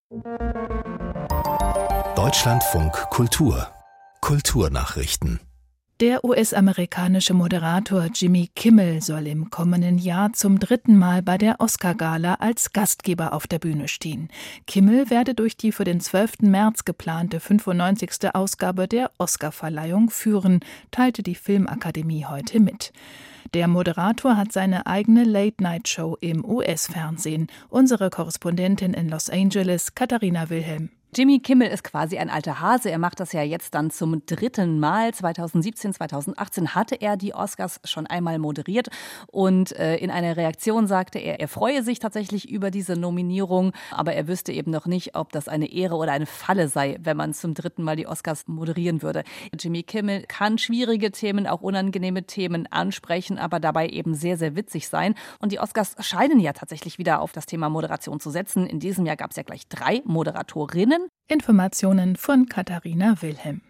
Deutschlandfunk Kultur Kulturnachrichten. Der US-amerikanische Moderator Jimmy Kimmel soll im kommenden Jahr zum 3. Mal bei der Oscar-Gala als Gastgeber auf der Bühne stehen. Kimmel werde durch die für den 12. März geplante 95. Ausgabe der Oscar-Verleihung führen, teilte die Filmakademie heute mit. Der Moderator hat seine eigene Late-Night-Show im US-Fernsehen. Unsere Korrespondentin in Los Angeles, Katharina Wilhelm. Jimmy Kimmel ist quasi ein alter Hase. Er macht das ja jetzt dann zum 3. Mal. 2017, 2018 hatte er die Oscars schon einmal moderiert. Und in einer Reaktion sagte er freue sich tatsächlich über diese Nominierung. Aber er wüsste eben noch nicht, ob das eine Ehre oder eine Falle sei, wenn man zum 3. Mal die Oscars moderieren würde. Jimmy Kimmel kann schwierige Themen, auch unangenehme Themen ansprechen, aber dabei eben sehr, sehr witzig sein. Und die Oscars scheinen ja tatsächlich wieder auf das Thema Moderation zu setzen. In diesem Jahr gab es ja gleich 3 Moderatorinnen. Informationen von Katharina Wilhelm.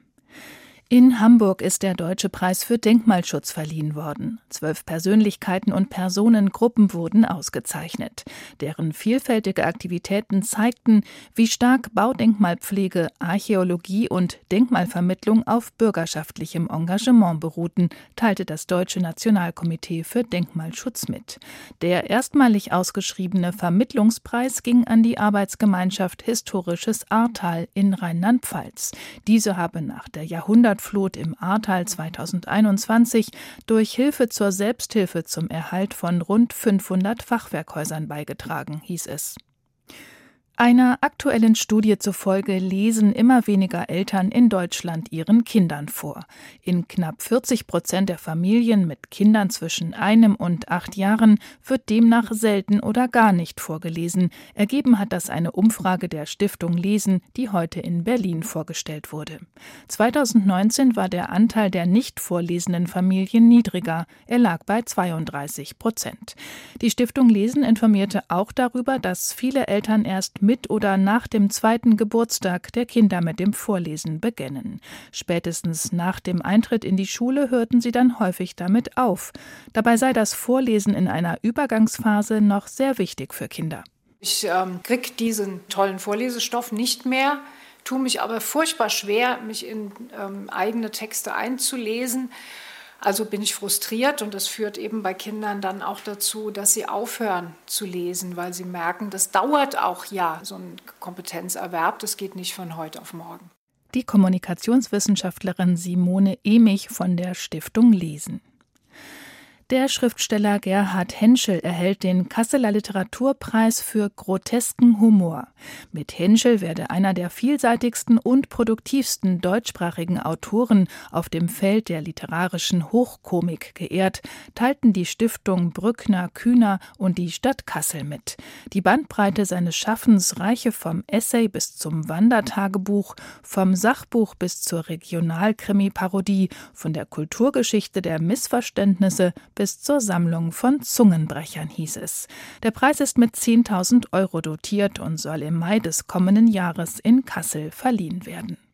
In Hamburg ist der Deutsche Preis für Denkmalschutz verliehen worden. 12 Persönlichkeiten und Personengruppen wurden ausgezeichnet. Deren vielfältige Aktivitäten zeigten, wie stark Baudenkmalpflege, Archäologie und Denkmalvermittlung auf bürgerschaftlichem Engagement beruhten, teilte das Deutsche Nationalkomitee für Denkmalschutz mit. Der erstmalig ausgeschriebene Vermittlungspreis ging an die Arbeitsgemeinschaft Historisches Ahrtal in Rheinland-Pfalz. Diese habe nach der Jahrhundertflut im Ahrtal 2021 durch Hilfe zur Selbsthilfe zum Erhalt von rund 500 Fachwerkhäusern beigetragen, hieß es. Einer aktuellen Studie zufolge lesen immer weniger Eltern in Deutschland ihren Kindern vor. In knapp 40% der Familien mit Kindern zwischen 1 und 8 Jahren wird demnach selten oder gar nicht vorgelesen. Ergeben hat das eine Umfrage der Stiftung Lesen, die heute in Berlin vorgestellt wurde. 2019 war der Anteil der nicht vorlesenden Familien niedriger. Er lag bei 32%. Die Stiftung Lesen informierte auch darüber, dass viele Eltern erst mit oder nach dem 2. Geburtstag der Kinder mit dem Vorlesen beginnen. Spätestens nach dem Eintritt in die Schule hörten sie dann häufig damit auf. Dabei sei das Vorlesen in einer Übergangsphase noch sehr wichtig für Kinder. Ich kriege diesen tollen Vorlesestoff nicht mehr, tue mich aber furchtbar schwer, mich in eigene Texte einzulesen. Also bin ich frustriert und das führt eben bei Kindern dann auch dazu, dass sie aufhören zu lesen, weil sie merken, das dauert auch so ein Kompetenzerwerb, das geht nicht von heute auf morgen. Die Kommunikationswissenschaftlerin Simone Emich von der Stiftung Lesen. Der Schriftsteller Gerhard Henschel erhält den Kasseler Literaturpreis für grotesken Humor. Mit Henschel werde einer der vielseitigsten und produktivsten deutschsprachigen Autoren auf dem Feld der literarischen Hochkomik geehrt, teilten die Stiftung Brückner Kühner und die Stadt Kassel mit. Die Bandbreite seines Schaffens reiche vom Essay bis zum Wandertagebuch, vom Sachbuch bis zur Regionalkrimi-Parodie, von der Kulturgeschichte der Missverständnisse bis zur Sammlung von Zungenbrechern, hieß es. Der Preis ist mit 10.000 € dotiert und soll im Mai des kommenden Jahres in Kassel verliehen werden.